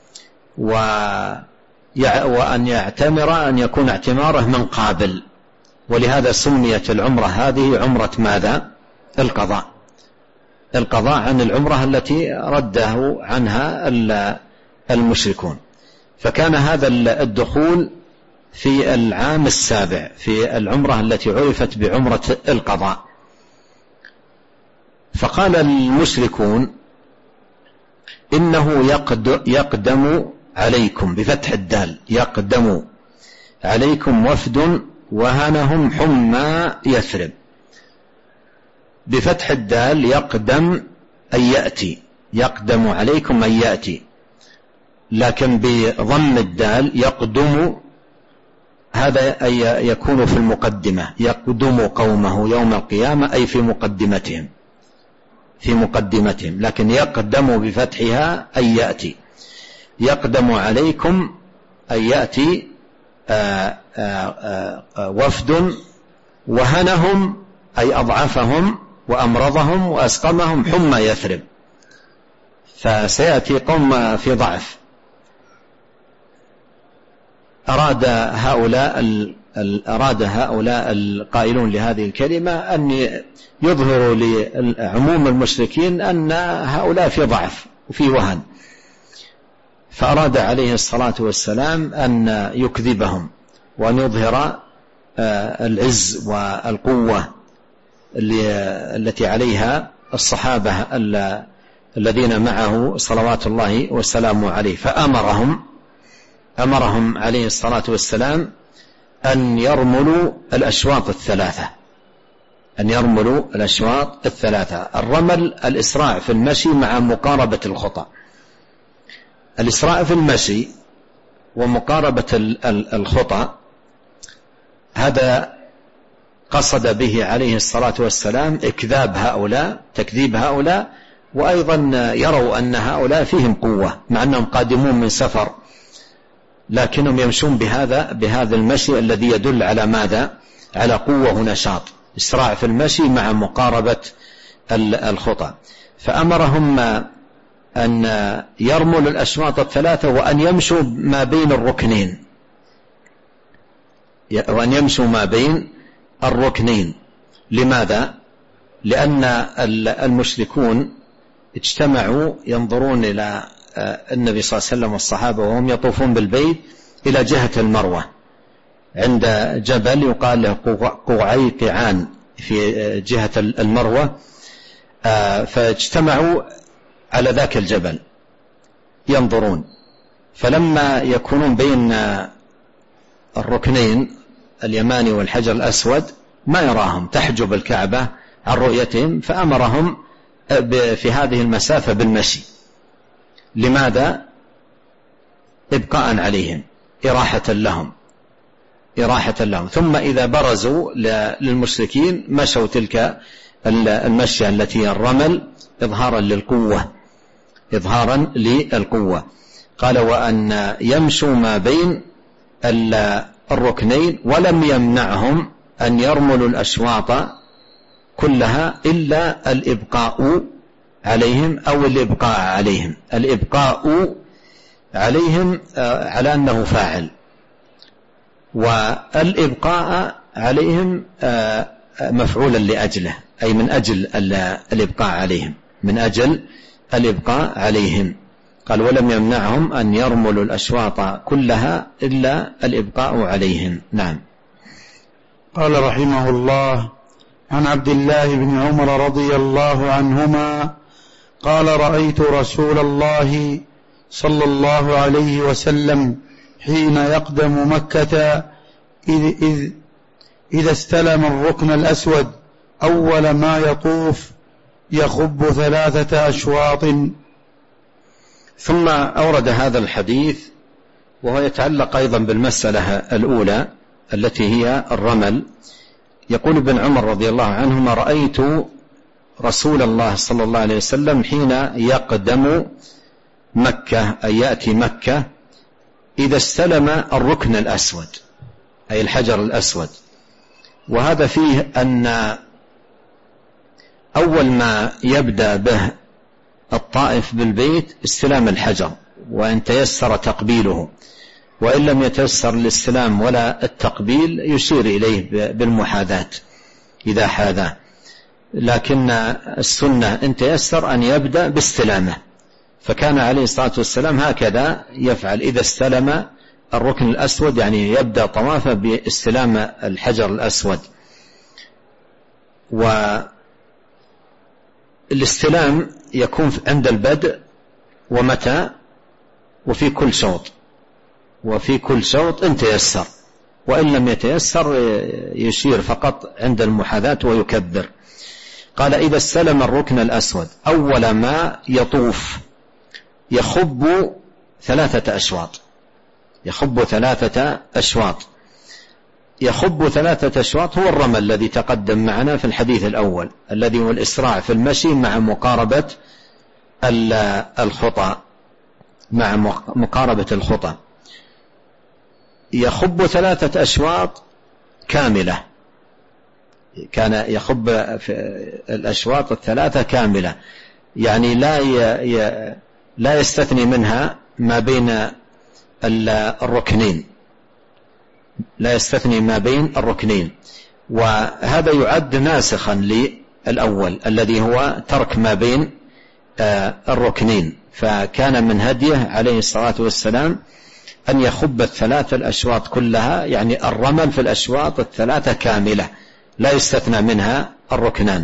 وأن يعتمر أن يكون اعتماره من قابل، ولهذا سميت العمرة هذه عمرة ماذا؟ القضاء، القضاء عن العمرة التي رده عنها المشركون. فكان هذا الدخول في العام السابع في العمرة التي عرفت بعمرة القضاء. فقال المشركون: إنه يقدم عليكم بفتح الدال، يقدم عليكم وفد وهنهم حمى يثرب. بفتح الدال يقدم أن يأتي، يقدم عليكم أن يأتي، لكن بضم الدال يقدم، هذا أي يكون في المقدمة، يقدم قومه يوم القيامة، أي في مقدمتهم في مقدمتهم لكن يقدم بفتحها أن يأتي. يقدم عليكم أن يأتي آآ آآ وفد وهنهم، أي أضعفهم وأمرضهم وأسقمهم حمى يثرب، فسيأتي قوم في ضعف. أراد هؤلاء أراد هؤلاء القائلون لهذه الكلمة أن يظهروا لعموم المشركين أن هؤلاء في ضعف وفي وهن، فأراد عليه الصلاة والسلام أن يكذبهم وأن يظهر العز والقوة التي عليها الصحابة الذين معه صلوات الله وسلامه عليه. فأمرهم أمرهم عليه الصلاة والسلام أن يرملوا الأشواط الثلاثة أن يرملوا الأشواط الثلاثة. الرمل الإسراع في المشي مع مقاربة الخطى. الإسراع في المشي ومقاربة الخطى هذا قصد به عليه الصلاة والسلام إكذاب هؤلاء، تكذيب هؤلاء، وأيضا يروا أن هؤلاء فيهم قوة مع أنهم قادمون من سفر، لكنهم يمشون بهذا بهذا المشي الذي يدل على ماذا؟ على قوة ونشاط، إسراع في المشي مع مقاربة الخطى. فأمرهم أن يرمل الأشواط الثلاثة وأن يمشوا ما بين الركنين، وأن يمشوا ما بين الركنين. لماذا؟ لأن المشركون اجتمعوا ينظرون إلى النبي صلى الله عليه وسلم والصحابة وهم يطوفون بالبيت إلى جهة المروة عند جبل يقال له قوعيقعان في جهة المروة، فاجتمعوا على ذاك الجبل ينظرون، فلما يكونون بين الركنين اليماني والحجر الأسود ما يراهم، تحجب الكعبة عن رؤيتهم، فأمرهم في هذه المسافة بالمشي. لماذا؟ إبقاء عليهم، إراحة لهم إراحة لهم ثم إذا برزوا للمشركين مشوا تلك المشية التي هي الرمل إظهارا للقوة إظهارا للقوة. قال وأن يمشوا ما بين الركنين، ولم يمنعهم أن يرملوا الأشواط كلها إلا الإبقاء عليهم أو الإبقاء عليهم الإبقاء عليهم على أنه فاعل، والإبقاء عليهم مفعولا لأجله، أي من أجل الإبقاء عليهم من أجل الإبقاء عليهم. قال ولم يمنعهم أن يرملوا الأشواط كلها إلا الإبقاء عليهم. نعم. قال رحمه الله عن عبد الله بن عمر رضي الله عنهما قال رأيت رسول الله صلى الله عليه وسلم حين يقدم مكة إذ, إذ, إذا استلم الركن الأسود أول ما يطوف يخب ثلاثة أشواط. ثم أورد هذا الحديث وهو يتعلق أيضا بالمسألة الأولى التي هي الرمل. يقول ابن عمر رضي الله عنهما رأيت رسول الله صلى الله عليه وسلم حين يقدم مكة أي يأتي مكة إذا استلم الركن الأسود أي الحجر الأسود. وهذا فيه أن أول ما يبدأ به الطائف بالبيت استلام الحجر، وإن تيسر تقبيله، وإن لم يتيسر الاستلام ولا التقبيل يشير إليه بالمحاذاة إذا حاذاه، لكن السنة إن تيسر أن يبدأ باستلامه، فكان عليه الصلاة والسلام هكذا يفعل إذا استلم الركن الأسود، يعني يبدأ طوافه باستلام الحجر الأسود. والاستلام يكون عند البدء ومتى وفي كل شوط وفي كل شوط إن تيسر، وإن لم يتيسر يشير فقط عند المحاذاة ويكبر. قال إذا استلم الركن الأسود أول ما يطوف يخب ثلاثة أشواط يخب ثلاثة أشواط يخب ثلاثة أشواط هو الرمل الذي تقدم معنا في الحديث الأول الذي هو الإسراع في المشي مع مقاربة الخطى مع مقاربة الخطى. يخب ثلاثة أشواط كاملة، كان يخب في الأشواط الثلاثة كاملة، يعني لا ي... لا يستثني منها ما بين الركنين لا يستثني ما بين الركنين وهذا يعد ناسخا للأول الذي هو ترك ما بين الركنين. فكان من هديه عليه الصلاة والسلام أن يخب الثلاث الأشواط كلها، يعني الرمل في الأشواط الثلاثة كاملة لا يستثنى منها الركنان.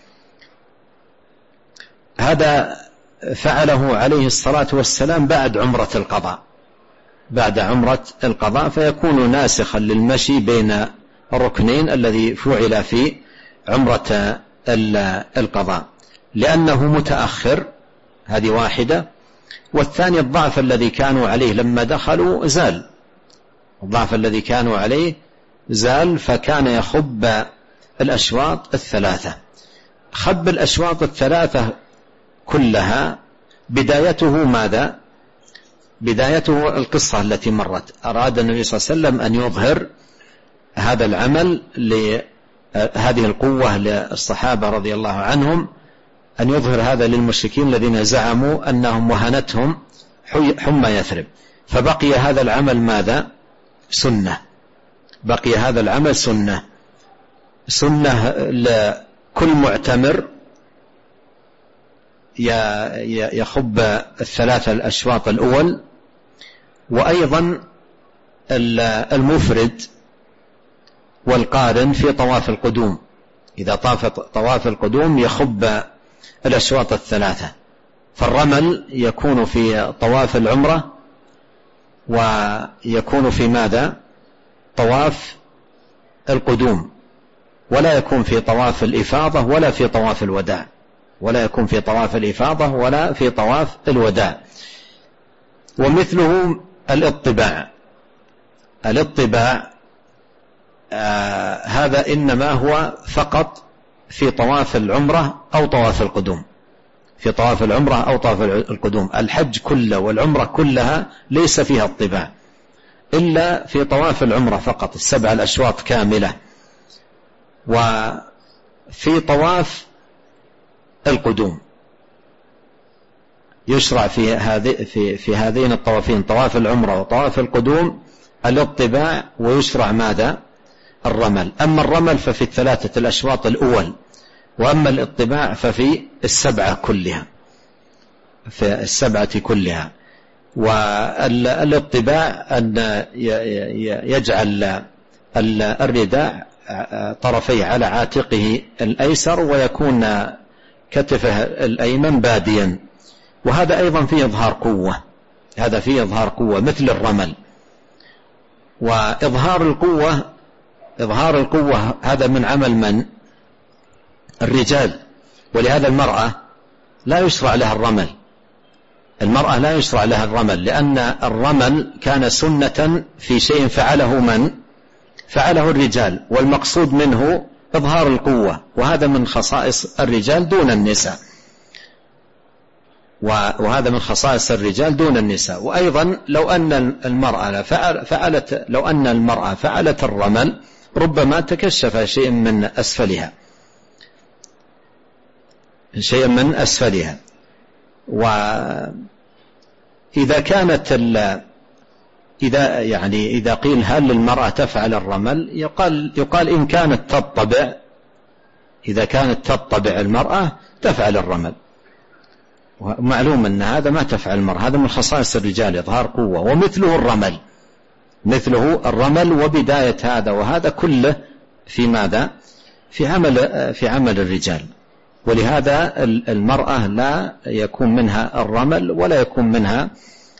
هذا فعله عليه الصلاة والسلام بعد عمرة القضاء بعد عمرة القضاء فيكون ناسخا للمشي بين الركنين الذي فعل في عمرة القضاء لأنه متأخر، هذه واحدة. والثاني الضعف الذي كانوا عليه لما دخلوا زال الضعف الذي كانوا عليه زال فكان يخب الأشواط الثلاثة. خب الأشواط الثلاثة كلها بدايته ماذا؟ بدايته القصة التي مرت. أراد النبي صلى الله عليه وسلم أن يظهر هذا العمل لهذه القوة للصحابة رضي الله عنهم أن يظهر هذا للمشركين الذين زعموا أنهم وهنتهم حمى يثرب. فبقي هذا العمل ماذا؟ سنة. بقي هذا العمل سنة سنة لكل معتمر يخب الثلاثة الأشواط الأول، وأيضا المفرد والقارن في طواف القدوم، إذا طاف طواف القدوم يخب الأشواط الثلاثة. فالرمل يكون في طواف العمرة، ويكون في ماذا؟ طواف القدوم، ولا يكون في طواف الإفاضة ولا في طواف الوداع، ولا يكون في طواف الإفاضة ولا في طواف الوداع. ومثله الاطباع. الاطباع آه هذا إنما هو فقط في طواف العمرة أو طواف القدوم، في طواف العمرة أو طواف القدوم. الحج كله والعمرة كلها ليس فيها الطباع إلا في طواف العمرة فقط، السبع الأشواط كاملة. وفي طواف القدوم يشرع في هذه في في هذين الطوافين، طواف العمرة وطواف القدوم، الاطباع، ويشرع ماذا؟ الرمل. أما الرمل ففي الثلاثة الأشواط الأول، وأما الاطباع ففي السبعة كلها، في السبعة كلها. والاطباع أن يجعل الرداء طرفي على عاتقه الأيسر، ويكون كتفه الأيمن باديا، وهذا أيضا فيه إظهار قوة، هذا فيه إظهار قوة مثل الرمل. وإظهار القوة إظهار القوة هذا من عمل من؟ الرجال. ولهذا المرأة لا يشرع لها الرمل، المرأة لا يشرع لها الرمل، لأن الرمل كان سنة في شيء فعله من؟ فعله الرجال، والمقصود منه إظهار القوة، وهذا من خصائص الرجال دون النساء، وهذا من خصائص الرجال دون النساء. وأيضا لو أن المرأة فعلت لو أن المرأة فعلت الرمل ربما تكشف شيء من أسفلها شيء من أسفلها. وإذا كانت إذا يعني إذا قيل هل المرأة تفعل الرمل، يقال يقال إن كانت تطبع إذا كانت تطبع المرأة تفعل الرمل، ومعلوم أن هذا ما تفعل المرأة، هذا من خصائص الرجال إظهار قوة. ومثله الرمل مثله الرمل وبداية هذا وهذا كله في ماذا؟ في عمل في عمل الرجال. ولهذا المرأة لا يكون منها الرمل ولا يكون منها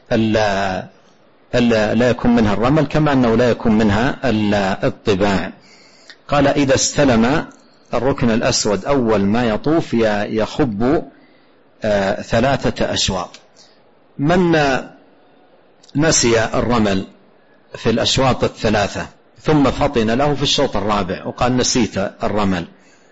لا يكون منها الرمل، كما أنه لا يكون منها الطباع. قال إذا استلم الركن الأسود أول ما يطوف يخب ثلاثة أشواط. من نسي الرمل في الأشواط الثلاثة ثم فطن له في الشوط الرابع وقال نسيت الرمل،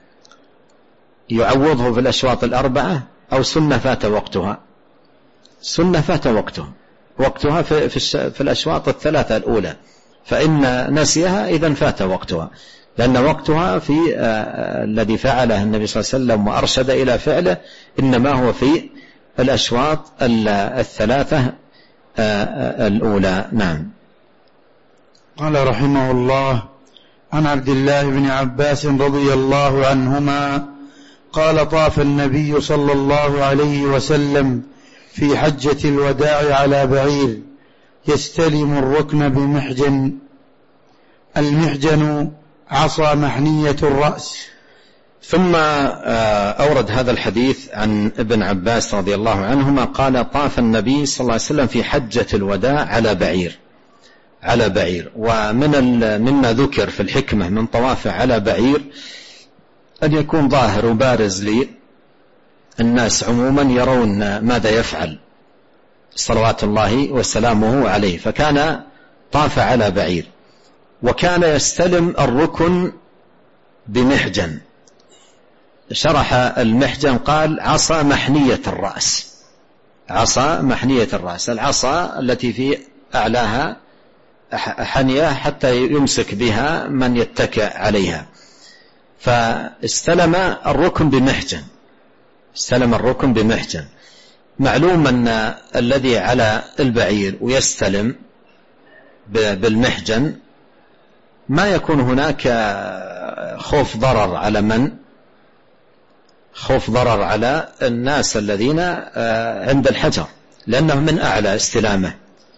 يعوضه في الأشواط الأربعة أو سنة فات وقتها؟ سنة فات وقتها وقتها في, في, في الأشواط الثلاثة الأولى، فإن نسيها إذن فات وقتها، لأن وقتها في آه الذي فعله النبي صلى الله عليه وسلم وأرشد إلى فعله إنما هو في الأشواط الثلاثة آه آه الأولى. نعم. قال رحمه الله: عن عبد الله بن عباس رضي الله عنهما قال: طاف النبي صلى الله عليه وسلم في حجة الوداع على بعير يستلم الركن بمحجن. المحجن عصا محنية الرأس. ثم أورد هذا الحديث عن ابن عباس رضي الله عنهما قال: طاف النبي صلى الله عليه وسلم في حجة الوداع على بعير على بعير ومن مما ذكر في الحكمة من طوافه على بعير أن يكون ظاهر وبارز للناس عموما يرون ماذا يفعل صلوات الله وسلامه عليه، فكان طاف على بعير وكان يستلم الركن بمحجن. شرح المحجن قال: عصا محنية الرأس. عصا محنية الرأس، العصا التي في أعلاها حنية حتى يمسك بها من يتكئ عليها. فاستلم الركن بمحجن، استلم الركن بمحجن. معلوم أن الذي على البعير ويستلم بالمحجن ما يكون هناك خوف ضرر على من خوف ضرر على الناس الذين عند الحجر، لأنه من أعلى استلامه،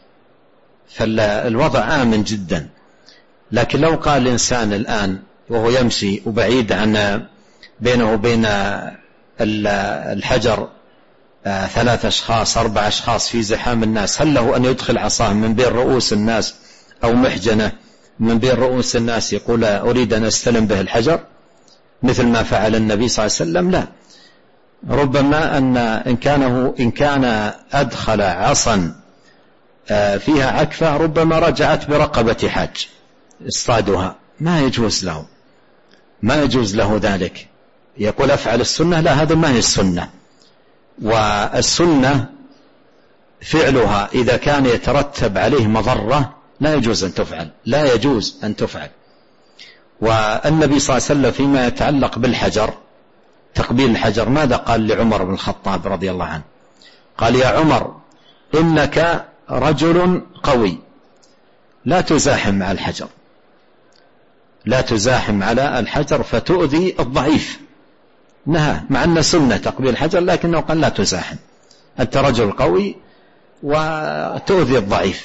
فالوضع آمن جدا. لكن لو قال الإنسان الآن وهو يمشي وبعيد عن بينه وبين الحجر ثلاث أشخاص أربع أشخاص في زحام الناس، هل له أن يدخل عصاه من بين رؤوس الناس أو محجنة من بين رؤوس الناس يقول أريد أن أستلم به الحجر مثل ما فعل النبي صلى الله عليه وسلم؟ لا، ربما أن إن كانه إن كان أدخل عصا فيها عكفة ربما رجعت برقبة حاج اصطادها، ما يجوز له ما يجوز له ذلك. يقول أفعل السنة، لا، هذا ما هي السنة. والسنة فعلها إذا كان يترتب عليه مضرة لا يجوز أن تفعل لا يجوز أن تفعل. والنبي صلى الله عليه وسلم فيما يتعلق بالحجر تقبيل الحجر ماذا قال لعمر بن الخطاب رضي الله عنه؟ قال يا عمر إنك رجل قوي لا تزاحم مع الحجر لا تزاحم على الحجر فتؤذي الضعيف. نهى، مع أن سنة تقبيل الحجر لكنه قال لا تزاحم، أنت رجل قوي وتؤذي الضعيف.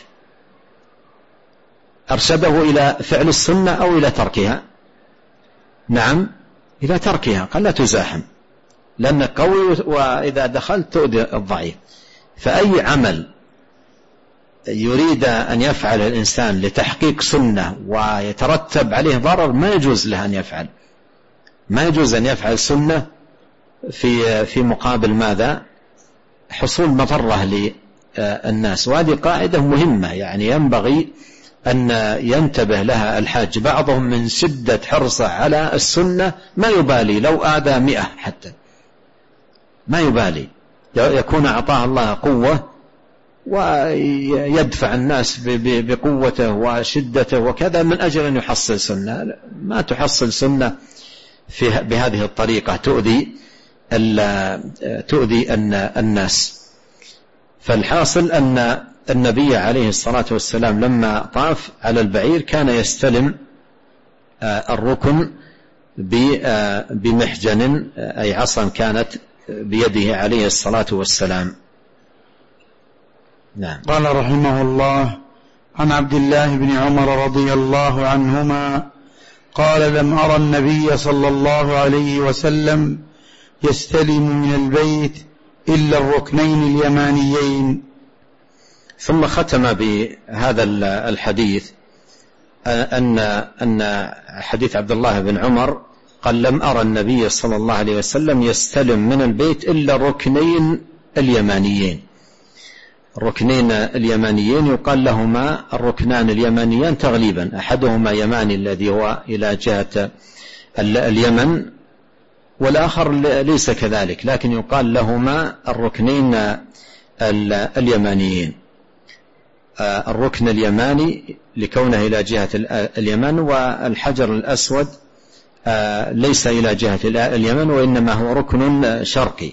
أرشده إلى فعل السنة أو إلى تركها؟ نعم، إلى تركها، قال لا تزاحم لأنك قوي وإذا دخلت تؤذي الضعيف. فأي عمل يريد أن يفعل الإنسان لتحقيق سنة ويترتب عليه ضرر ما يجوز له أن يفعل ما يجوز أن يفعل سنة في في مقابل ماذا؟ حصول مضرة للناس. وهذه قاعدة مهمة يعني ينبغي أن ينتبه لها الحاج. بعضهم من شدة حرصه على السنة ما يبالي لو آذى مئة حتى ما يبالي، يكون أعطاه الله قوة ويدفع الناس بقوته وشدته وكذا من أجل أن يحصل سنة. ما تحصل سنة في بهذه الطريقة، تؤذي تؤذي الناس. فالحاصل أن النبي عليه الصلاة والسلام لما طاف على البعير كان يستلم الركن بمحجن أي عصا كانت بيده عليه الصلاة والسلام. نعم. قال رحمه الله عن عبد الله بن عمر رضي الله عنهما قال لم أرى النبي صلى الله عليه وسلم يستلم من البيت إلا الركنين اليمانيين. ثم ختم بهذا الحديث أن أن حديث عبد الله بن عمر قال لم أرى النبي صلى الله عليه وسلم يستلم من البيت إلا الركنين اليمانيين. الركنين اليمانيين يقال لهما الركنان اليمانيان تغليبا، أحدهما يماني الذي هو إلى جهة اليمن والآخر ليس كذلك، لكن يقال لهما الركنين اليمانيين. الركن اليماني لكونه إلى جهة اليمن، والحجر الأسود ليس إلى جهة اليمن وإنما هو ركن شرقي،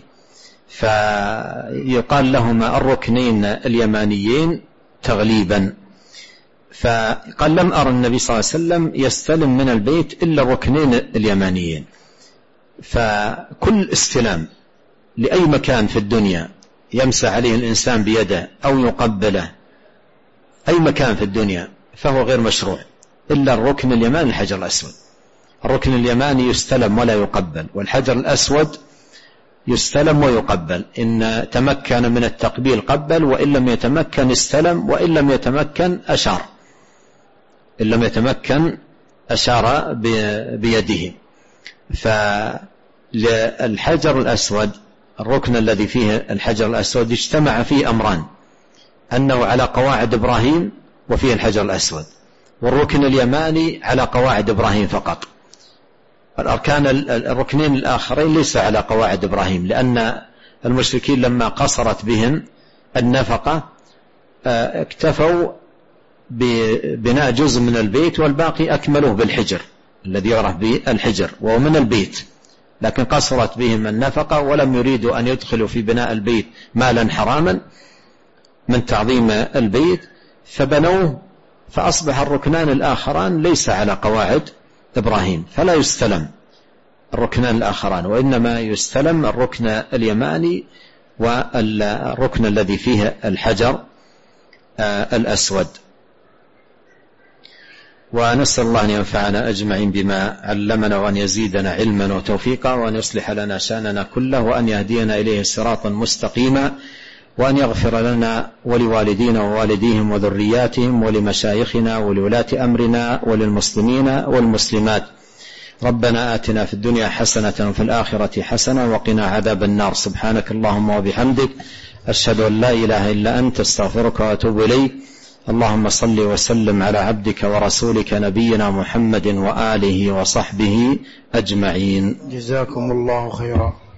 فيقال لهما الركنين اليمانيين تغليبا. فقال لم أرى النبي صلى الله عليه وسلم يستلم من البيت إلا الركنين اليمانيين. فكل استلام لأي مكان في الدنيا يمسح عليه الإنسان بيده أو يقبله أي مكان في الدنيا فهو غير مشروع إلا الركن اليماني الحجر الأسود. الركن اليماني يستلم ولا يقبل، والحجر الأسود يستلم ويقبل، إن تمكن من التقبيل قبل، وإن لم يتمكن استلم، وإن لم يتمكن أشار إن لم يتمكن أشار بيده. فالحجر الأسود الركن الذي فيه الحجر الأسود اجتمع فيه أمران، أنه على قواعد إبراهيم وفيه الحجر الأسود، والركن اليماني على قواعد إبراهيم فقط. الأركان الركنين الآخرين ليس على قواعد إبراهيم، لأن المشركين لما قصرت بهم النفقة اكتفوا ببناء جزء من البيت والباقي أكملوه بالحجر الذي يعرف بالحجر وهو من البيت لكن قصرت بهم النفقة ولم يريدوا أن يدخلوا في بناء البيت مالا حراما من تعظيم البيت، فبنوه فأصبح الركنان الآخران ليس على قواعد إبراهيم، فلا يستلم الركنان الآخران، وإنما يستلم الركن اليماني والركن الذي فيه الحجر الأسود. ونسأل الله أن ينفعنا أجمعين بما علمنا، وأن يزيدنا علما وتوفيقا، وأن يصلح لنا شأننا كله، وأن يهدينا إليه صراطا مستقيما، وأن يغفر لنا ولوالدينا ووالديهم وذرياتهم ولمشايخنا ولولاة أمرنا وللمسلمين والمسلمات. ربنا آتنا في الدنيا حسنة وفي الآخرة حسنة وقنا عذاب النار. سبحانك اللهم وبحمدك، أشهد أن لا إله إلا أنت، استغفرك وأتوب إليك. اللهم صل وسلم على عبدك ورسولك نبينا محمد وآله وصحبه أجمعين. جزاكم الله خيرا.